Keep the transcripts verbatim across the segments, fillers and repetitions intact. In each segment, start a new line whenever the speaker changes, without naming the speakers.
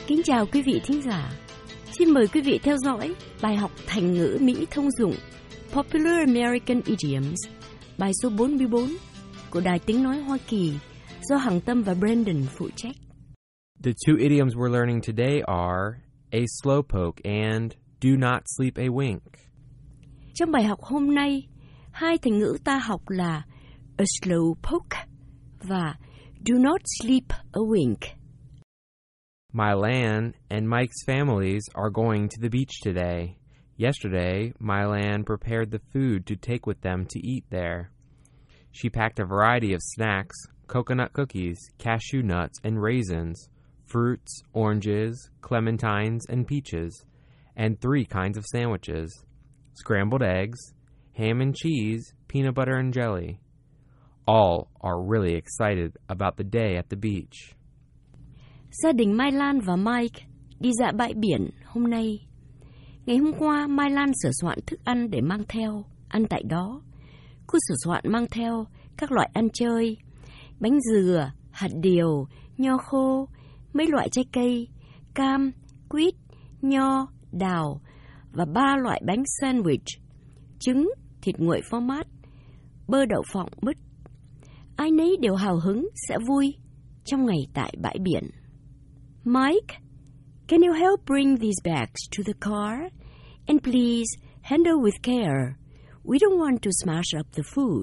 Kính chào quý vị thính giả. Xin mời quý vị theo dõi bài học thành ngữ Mỹ thông dụng Popular American Idioms, bài số bốn mươi bốn của Đài Tiếng Nói Hoa Kỳ do Hằng Tâm và Brandon phụ trách.
The two idioms we're learning today are a slowpoke and do not sleep a wink.
Trong bài học hôm nay, hai thành ngữ ta học là a slowpoke và do not sleep a wink.
Mylan and Mike's families are going to the beach today. Yesterday, Mylan prepared the food to take with them to eat there. She packed a variety of snacks, coconut cookies, cashew nuts, and raisins, fruits, oranges, clementines, and peaches, and three kinds of sandwiches, scrambled eggs, ham and cheese, peanut butter and jelly. All are really excited about the day at the beach.
Gia đình Mai Lan và Mike đi dã bãi biển hôm nay. Ngày hôm qua, Mai Lan sửa soạn thức ăn để mang theo, ăn tại đó. Cô sửa soạn mang theo các loại ăn chơi, bánh dừa, hạt điều, nho khô, mấy loại trái cây, cam, quýt, nho, đào và ba loại bánh sandwich, trứng, thịt nguội phó mát, bơ đậu phộng mứt. Ai nấy đều hào hứng sẽ vui trong ngày tại bãi biển. Mike, can you help bring these bags to the car? And please handle with care. We don't want to smash up the food.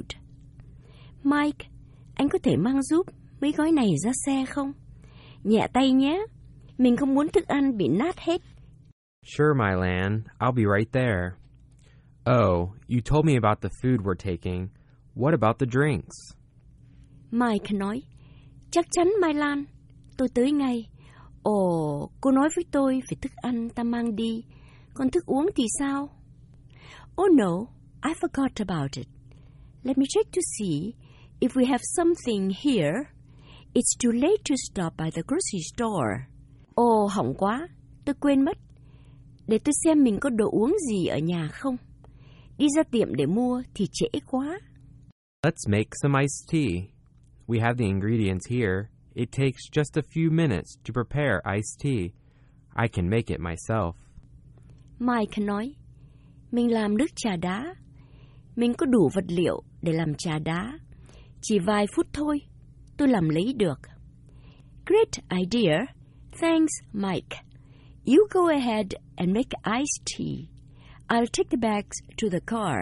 Mike, anh có thể mang giúp mấy gói này ra xe không? Nhẹ tay nhé. Mình không muốn thức ăn bị nát hết.
Sure, Mylan. I'll be right there. Oh, you told me about the food we're taking. What about the drinks?
Mike nói, chắc chắn Mai Lan, tôi tới ngay. Ồ, cô nói với tôi về thức ăn ta mang đi, còn thức uống thì sao? Oh no, I forgot about it. Let me check to see if we have something here. It's too late to stop by the grocery store. Ồ, hỏng quá, tôi quên mất. Để tôi xem mình có đồ uống gì ở nhà không. Đi ra tiệm để mua thì trễ quá.
Let's make some iced tea. We have the ingredients here. It takes just a few minutes to prepare iced tea. I can make it myself.
Mike nói, mình làm nước trà đá. Mình có đủ vật liệu để làm trà đá. Chỉ vài phút thôi, tôi làm lấy được. Great idea. Thanks, Mike. You go ahead and make iced tea. I'll take the bags to the car.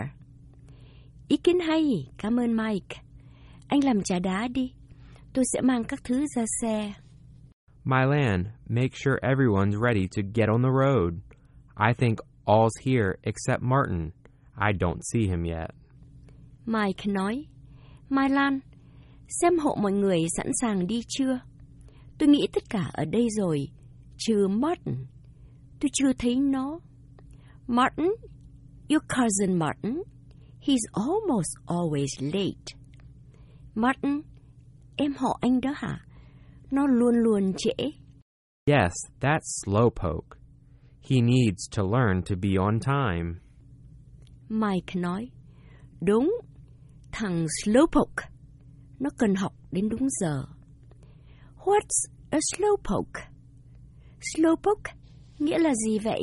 Ý kiến hay, cảm ơn Mike. Anh làm trà đá đi. Tôi sẽ mang các thứ ra xe.
Mylan, make sure everyone's ready to get on the road. I think all's here except Martin. I don't see him yet.
Mike nói, Mai Lan, xem hộ mọi người sẵn sàng đi chưa? Tôi nghĩ tất cả ở đây rồi, trừ Martin. Tôi chưa thấy nó. Martin, your cousin Martin. He's almost always late. Martin, em họ anh đó hả? Nó luôn luôn trễ.
Yes, that's Slowpoke. He needs to learn to be on time.
Mike nói, đúng, thằng Slowpoke. Nó cần học đến đúng giờ. What's a Slowpoke? Slowpoke nghĩa là gì vậy?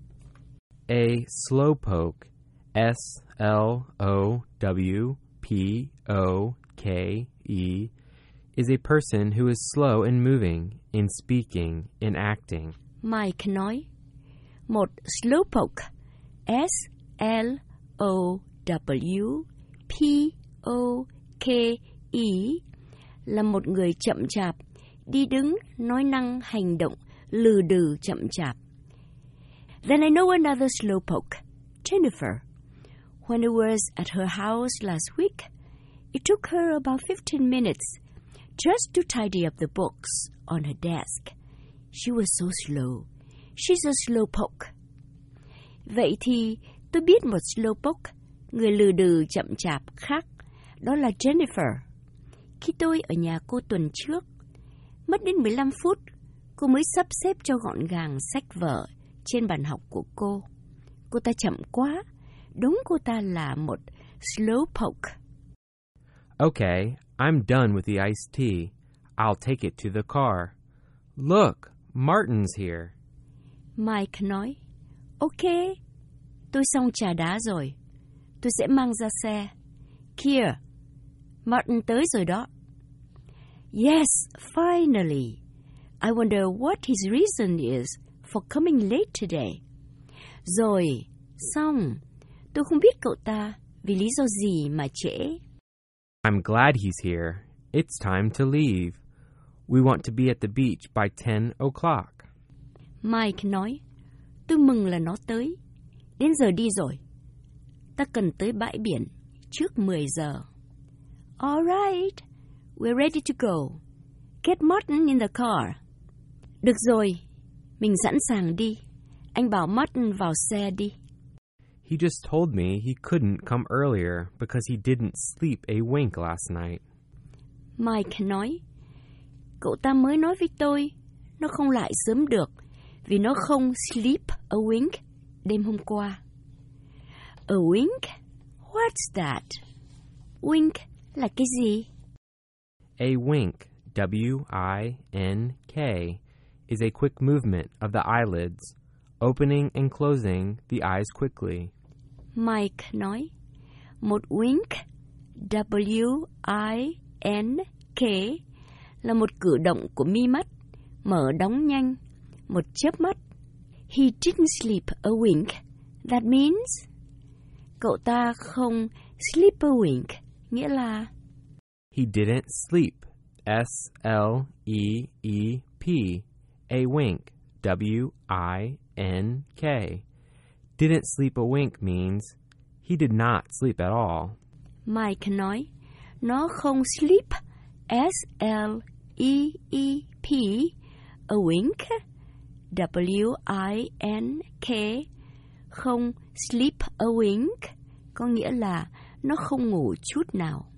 A slowpoke, S L O W P O K E, is a person who is slow in moving, in speaking, in acting.
Mike nói, một slowpoke, S L O W P O K E, là một người chậm chạp, đi đứng, nói năng, hành động, lừ đừ chậm chạp. Then I know another slowpoke, Jennifer. When I was at her house last week, it took her about fifteen minutes just to tidy up the books on her desk. She was so slow. She's a slowpoke. Vậy thì tôi biết một slowpoke, người lừ đừ chậm chạp khác, đó là Jennifer. Khi tôi ở nhà cô tuần trước, mất đến mười lăm phút, cô mới sắp xếp cho gọn gàng sách vở trên bàn học của cô. Cô ta chậm quá, đúng cô ta là một slowpoke.
Okay, I'm done with the iced tea. I'll take it to the car. Look, Martin's here.
Mike nói, ok, tôi xong trà đá rồi. Tôi sẽ mang ra xe. Kia, Martin tới rồi đó. Yes, finally. I wonder what his reason is for coming late today. Rồi, xong. Tôi không biết cậu ta vì lý do gì mà trễ.
I'm glad he's here. It's time to leave. We want to be at the beach by ten o'clock.
Mike nói, tôi mừng là nó tới. Đến giờ đi rồi. Ta cần tới bãi biển trước mười giờ. All right, we're ready to go. Get Martin in the car. Được rồi, mình sẵn sàng đi. Anh bảo Martin vào xe đi.
He just told me he couldn't come earlier because he didn't sleep a wink last night.
Mike nói, cậu ta mới nói với tôi, nó không lại sớm được vì nó không sleep a wink đêm hôm qua. A wink? What's that? Wink là cái gì?
A wink, W I N K, is a quick movement of the eyelids, opening and closing the eyes quickly.
Mike nói, một wink, W I N K, là một cử động của mi mắt, mở đóng nhanh, một chớp mắt. He didn't sleep a wink. That means... Cậu ta không sleep a wink, nghĩa là...
He didn't sleep, S L E E P, a wink, W I N K. Didn't sleep a wink means he did not sleep at all.
Mike nói, nó không sleep, S L E E P, a wink, W I N K, không sleep a wink, có nghĩa là nó không ngủ chút nào.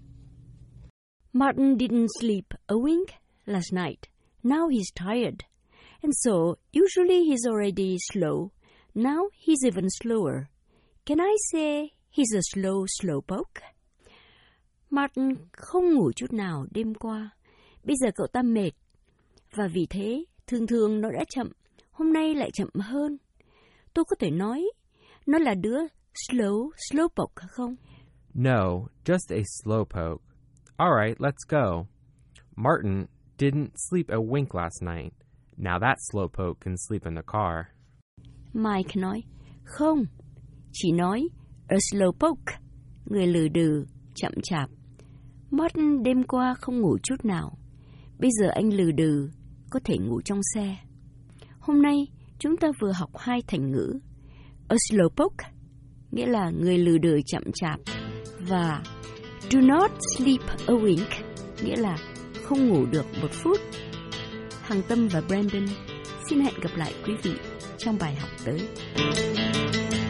Martin didn't sleep a wink last night. Now he's tired. And so, usually he's already slow. Now he's even slower. Can I say he's a slow slowpoke? Martin không ngủ chút nào đêm qua. Bây giờ cậu ta mệt. Và vì thế, thường thường nó đã chậm. Hôm nay lại chậm hơn. Tôi có thể nói, nó là đứa slow slowpoke không?
No, just a slowpoke. All right, let's go. Martin didn't sleep a wink last night. Now that slowpoke can sleep in the car.
Mike nói, không, chỉ nói a slowpoke, người lừ đừ, chậm chạp. Martin đêm qua không ngủ chút nào. Bây giờ anh lừ đừ, có thể ngủ trong xe. Hôm nay, chúng ta vừa học hai thành ngữ. A slowpoke, nghĩa là người lừ đừ chậm chạp. Và do not sleep a wink, nghĩa là không ngủ được một phút. Hằng Tâm và Brandon xin hẹn gặp lại quý vị trong bài học tới.